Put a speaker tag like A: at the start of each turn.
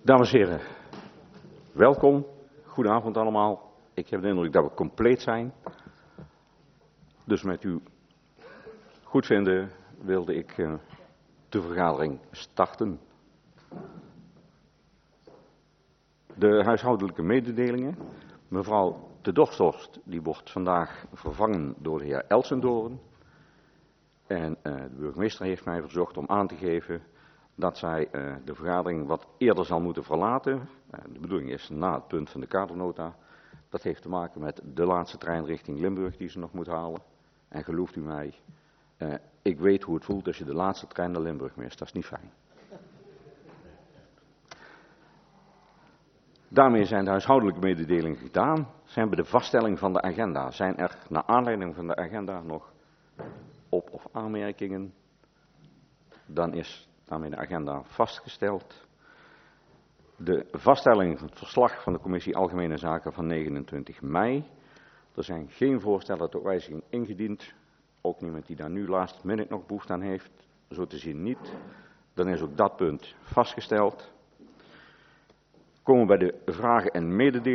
A: Dames en heren, welkom. Goedenavond allemaal. Ik heb de indruk dat we compleet zijn. Dus met uw goedvinden wilde ik de vergadering starten. De huishoudelijke mededelingen. Mevrouw de Dorsthorst die wordt vandaag vervangen door de heer Elsendoorn. En de burgemeester heeft mij verzocht om aan te geven dat zij de vergadering wat eerder zal moeten verlaten. De bedoeling is na het punt van de kadernota. Dat heeft te maken met de laatste trein richting Limburg die ze nog moet halen. En gelooft u mij, ik weet hoe het voelt als je de laatste trein naar Limburg mist. Dat is niet fijn. Daarmee zijn de huishoudelijke mededelingen gedaan. Zijn we de vaststelling van de agenda. Zijn er naar aanleiding van de agenda nog op- of aanmerkingen? Dan is daarmee de agenda vastgesteld. De vaststelling van het verslag van de Commissie Algemene Zaken van 29 mei. Er zijn geen voorstellen tot wijziging ingediend. Ook niemand die daar nu last minute nog behoefte aan heeft. Zo te zien niet. Dan is ook dat punt vastgesteld. Komen we bij de vragen en mededelingen.